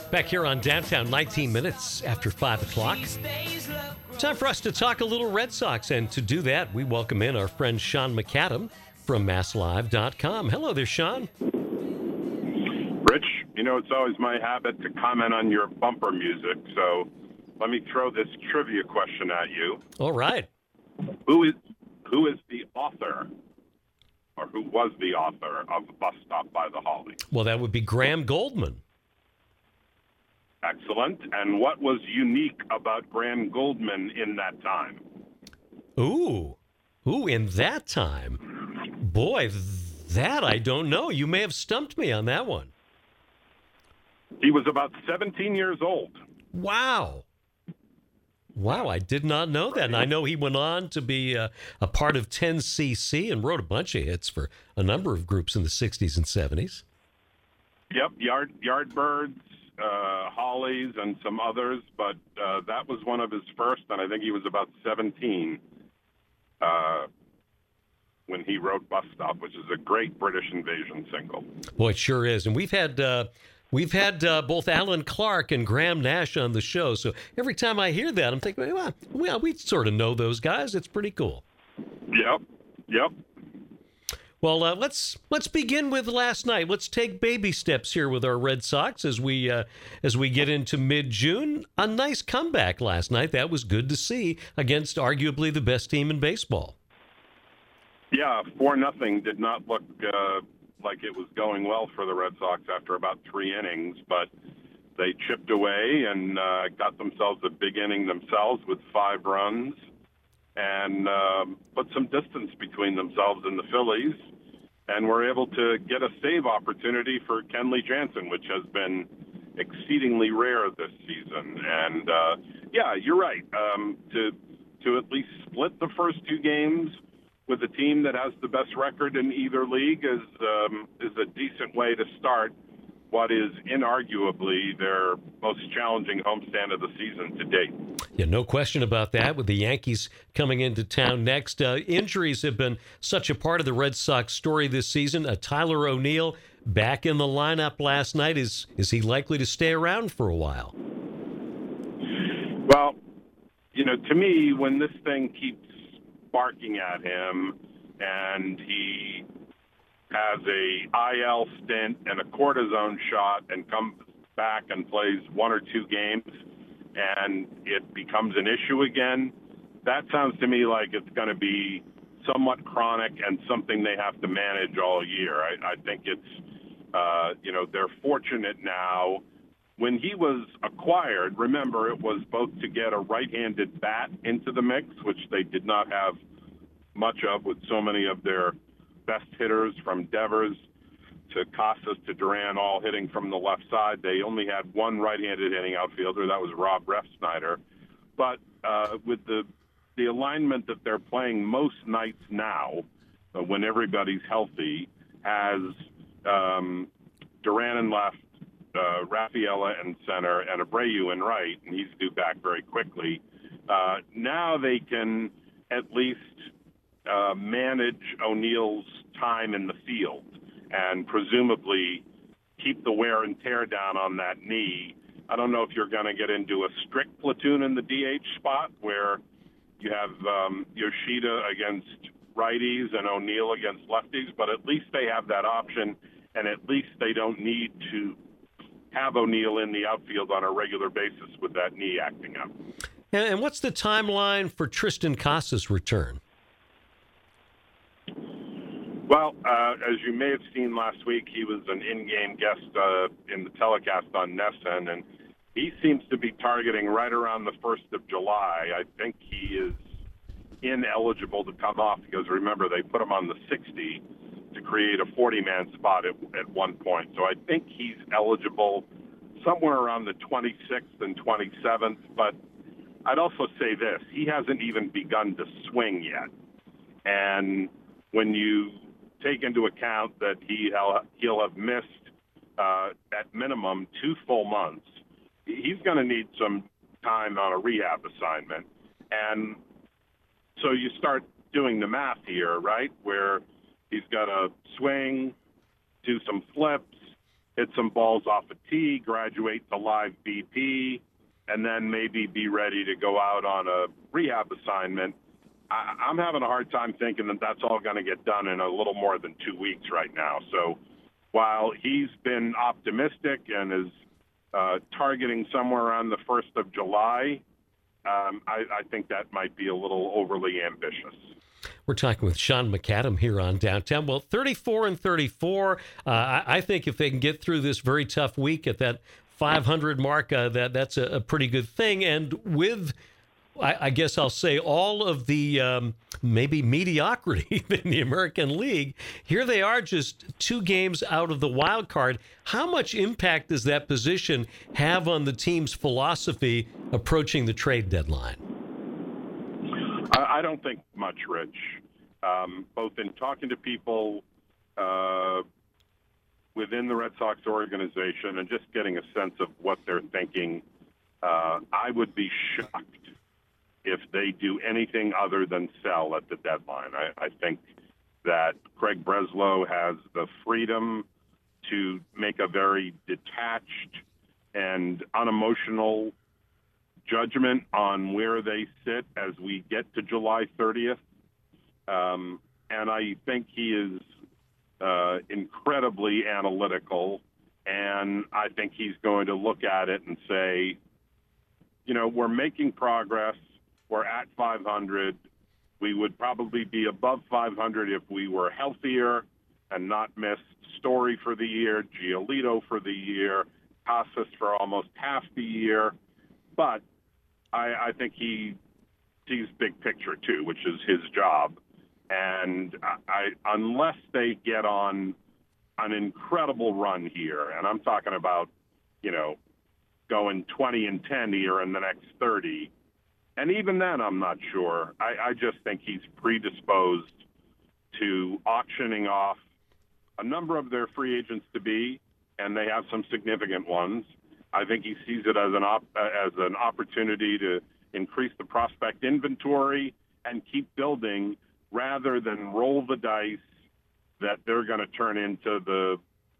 Back here on Downtown, 19 minutes after 5 o'clock. Time for us to talk a little Red Sox, and to do that, we welcome in our friend Sean McAdam from MassLive.com. Hello there, Sean. Rich, it's always my habit to comment on your bumper music, so let me throw this trivia question at you. All right. Who is the author, or who was the author of Bus Stop by the Hollies? Well, that would be Graham Goldman. Excellent. And what was unique about Graham Goldman in that time? Ooh, in that time? Boy, that I don't know. You may have stumped me on that one. He was about 17 years old. Wow, I did not know that. And I know he went on to be a part of 10cc and wrote a bunch of hits for a number of groups in the 60s and 70s. Yep, Yardbirds, Hollies, and some others, but that was one of his first, and I think he was about 17 when he wrote Bus Stop, which is a great British Invasion single. Boy, it sure is. And we've had both Alan Clark and Graham Nash on the show, so every time I hear that, I'm thinking, well, we sort of know those guys. It's pretty cool. Yep. Well, let's begin with last night. Let's take baby steps here with our Red Sox as we get into mid-June. A nice comeback last night. That was good to see against arguably the best team in baseball. Yeah, 4-0 did not look like it was going well for the Red Sox after about 3 innings, but they chipped away and got themselves a big inning themselves with 5 runs. And put some distance between themselves and the Phillies, and were able to get a save opportunity for Kenley Jansen, which has been exceedingly rare this season. And yeah, you're right. To at least split the first 2 games with a team that has the best record in either league is a decent way to start what is inarguably their most challenging homestand of the season to date. Yeah, no question about that. With the Yankees coming into town next, injuries have been such a part of the Red Sox story this season. Tyler O'Neill back in the lineup last night. Is he likely to stay around for a while? Well, to me, when this thing keeps barking at him and he has a IL stint and a cortisone shot and comes back and plays 1 or 2 games and it becomes an issue again, that sounds to me like it's going to be somewhat chronic and something they have to manage all year. I think it's, they're fortunate now. When he was acquired, remember, it was both to get a right-handed bat into the mix, which they did not have much of with so many of their best hitters, from Devers to Casas to Duran, all hitting from the left side. They only had 1 right-handed hitting outfielder. That was Rob Refsnyder. But with the alignment that they're playing most nights now, when everybody's healthy, has Duran in left, Rafaela in center, and Abreu in right, and he's due back very quickly. Now they can at least manage O'Neill's time in the field and presumably keep the wear and tear down on that knee. I don't know if you're going to get into a strict platoon in the DH spot where you have Yoshida against righties and O'Neill against lefties, but at least they have that option, and at least they don't need to have O'Neill in the outfield on a regular basis with that knee acting up. And what's the timeline for Tristan Casas' return? Well, as you may have seen last week, he was an in-game guest in the telecast on NESN, and he seems to be targeting right around the 1st of July. I think he is ineligible to come off because, remember, they put him on the 60 to create a 40-man spot at one point. So I think he's eligible somewhere around the 26th and 27th. But I'd also say this. He hasn't even begun to swing yet. And when you take into account that he'll have missed, at minimum, 2 full months, he's going to need some time on a rehab assignment. And so you start doing the math here, right, where he's got to swing, do some flips, hit some balls off a tee, graduate to live BP, and then maybe be ready to go out on a rehab assignment. I'm having a hard time thinking that that's all going to get done in a little more than 2 weeks right now. So while he's been optimistic and is targeting somewhere around the 1st of July, I think that might be a little overly ambitious. We're talking with Sean McAdam here on Downtown. Well, 34-34. I think if they can get through this very tough week at that 500 mark, that's a pretty good thing. And with, I guess I'll say, all of the maybe mediocrity in the American League, here they are just 2 games out of the wild card. How much impact does that position have on the team's philosophy approaching the trade deadline? I don't think much, Rich. Both in talking to people within the Red Sox organization and just getting a sense of what they're thinking, I would be shocked if they do anything other than sell at the deadline. I think that Craig Breslow has the freedom to make a very detached and unemotional judgment on where they sit as we get to July 30th. And I think he is incredibly analytical, and I think he's going to look at it and say, we're making progress. We're at 500. We would probably be above 500 if we were healthier and not missed Story for the year, Giolito for the year, Casas for almost half the year. But I think he sees big picture, too, which is his job. And unless they get on an incredible run here, and I'm talking about, going 20-10 here in the next 30, and even then I'm not sure. I just think he's predisposed to auctioning off a number of their free agents to be, and they have some significant ones. I think he sees it as an opportunity to increase the prospect inventory and keep building rather than roll the dice that they're going to turn into the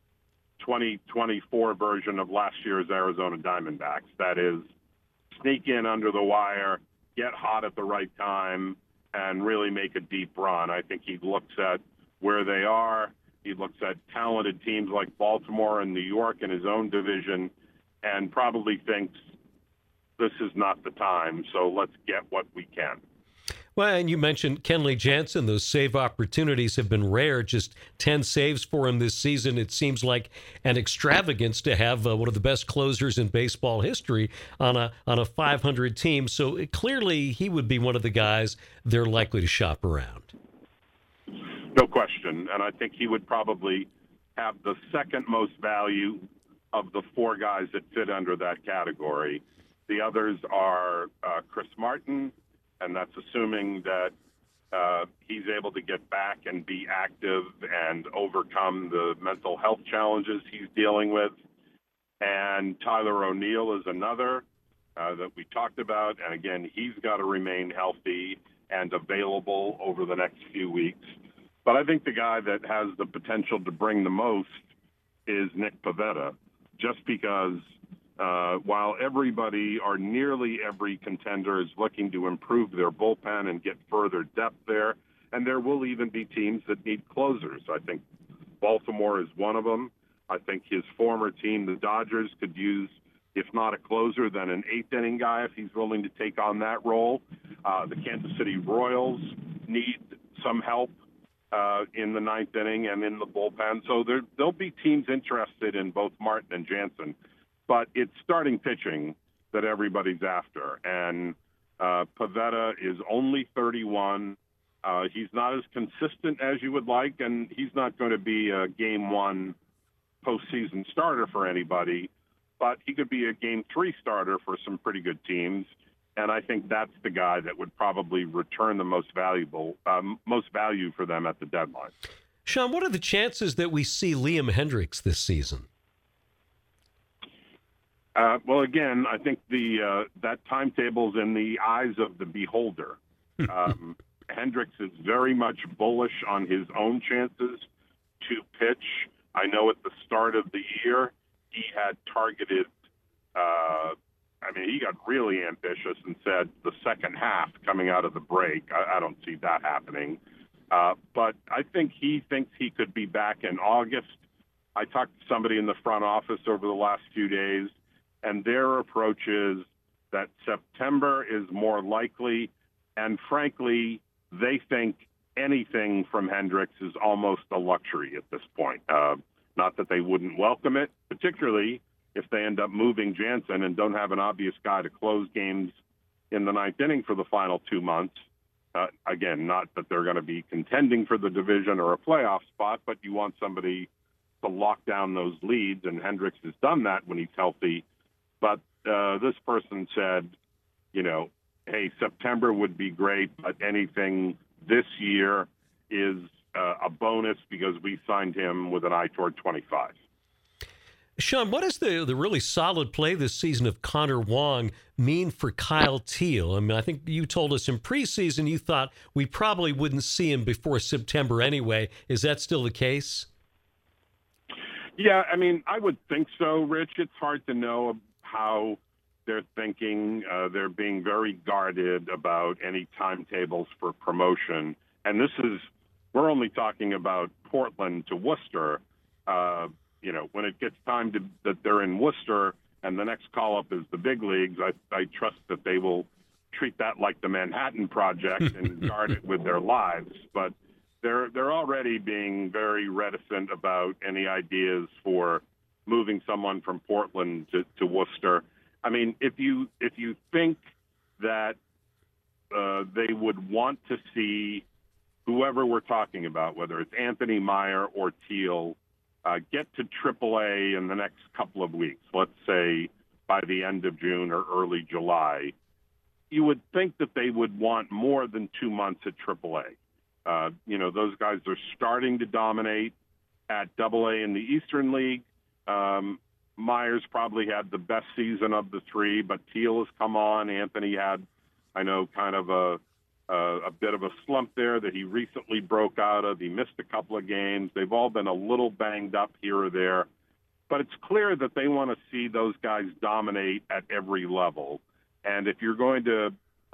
2024 version of last year's Arizona Diamondbacks. That is, sneak in under the wire, get hot at the right time, and really make a deep run. I think he looks at where they are. He looks at talented teams like Baltimore and New York in his own division and probably thinks this is not the time, so let's get what we can. Well, and you mentioned Kenley Jansen. Those save opportunities have been rare. Just 10 saves for him this season. It seems like an extravagance to have one of the best closers in baseball history on a 500 team. So clearly he would be one of the guys they're likely to shop around. No question. And I think he would probably have the second most value of the 4 guys that fit under that category. The others are Chris Martin, and that's assuming that he's able to get back and be active and overcome the mental health challenges he's dealing with. And Tyler O'Neill is another that we talked about. And again, he's got to remain healthy and available over the next few weeks. But I think the guy that has the potential to bring the most is Nick Pivetta, just because while everybody or nearly every contender is looking to improve their bullpen and get further depth there, and there will even be teams that need closers. I think Baltimore is one of them. I think his former team, the Dodgers, could use, if not a closer, then an 8th-inning guy if he's willing to take on that role. The Kansas City Royals need some help in the 9th inning and in the bullpen. So there'll be teams interested in both Martin and Jansen. But it's starting pitching that everybody's after. And Pivetta is only 31. He's not as consistent as you would like, and he's not going to be a Game 1 postseason starter for anybody. But he could be a Game 3 starter for some pretty good teams. And I think that's the guy that would probably return the most value for them at the deadline. Sean, what are the chances that we see Liam Hendriks this season? Well, again, I think that timetable's in the eyes of the beholder. Hendriks is very much bullish on his own chances to pitch I know at the start of the year he had targeted. He got really ambitious and said the second half coming out of the break. I don't see that happening. But I think he thinks he could be back in August. I talked to somebody in the front office over the last few days, and their approach is that September is more likely, and frankly, they think anything from Hendricks is almost a luxury at this point. Not that they wouldn't welcome it, particularly if they end up moving Jansen and don't have an obvious guy to close games in the ninth inning for the final 2 months. Again, not that they're going to be contending for the division or a playoff spot, but you want somebody to lock down those leads, and Hendricks has done that when he's healthy. But this person said, hey, September would be great, but anything this year is a bonus because we signed him with an eye toward 25. Sean, what does the really solid play this season of Connor Wong mean for Kyle Teel? I think you told us in preseason you thought we probably wouldn't see him before September anyway. Is that still the case? Yeah, I would think so, Rich. It's hard to know how they're thinking. They're being very guarded about any timetables for promotion. And we're only talking about Portland to Worcester. When it gets time that they're in Worcester and the next call-up is the big leagues, I trust that they will treat that like the Manhattan Project and guard it with their lives. But they're already being very reticent about any ideas for moving someone from Portland to Worcester. If you think that they would want to see whoever we're talking about, whether it's Anthony Meyer or Teel, get to AAA in the next couple of weeks, let's say by the end of June or early July, you would think that they would want more than 2 months at AAA. Those guys are starting to dominate at AA in the Eastern League. Myers probably had the best season of the three, but Teel has come on. Anthony had, kind of a bit of a slump there that he recently broke out of. He missed a couple of games. They've all been a little banged up here or there. But it's clear that they want to see those guys dominate at every level. And if you're going to,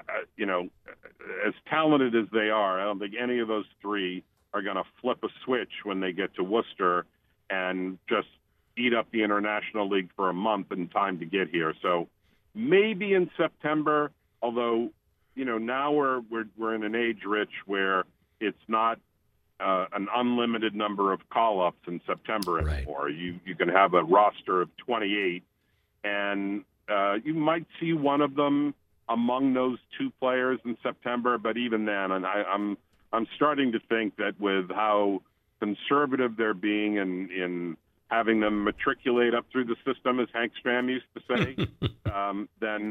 as talented as they are, I don't think any of those three are going to flip a switch when they get to Worcester and just eat up the International League for a month in time to get here. So maybe in September, although now we're in an age, Rich, where it's not an unlimited number of call-ups in September anymore. Right. You can have a roster of 28, and you might see one of them among those two players in September. But even then, and I'm starting to think that with how conservative they're being in having them matriculate up through the system, as Hank Stram used to say, then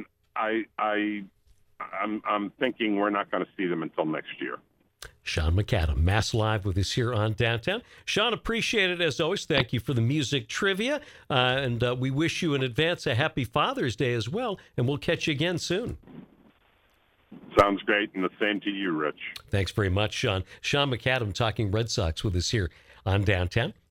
I'm thinking we're not going to see them until next year. Sean McAdam, Mass Live with us here on Downtown. Sean, appreciate it as always. Thank you for the music trivia. And we wish you in advance a happy Father's Day as well. And we'll catch you again soon. Sounds great. And the same to you, Rich. Thanks very much, Sean. Sean McAdam talking Red Sox with us here on Downtown.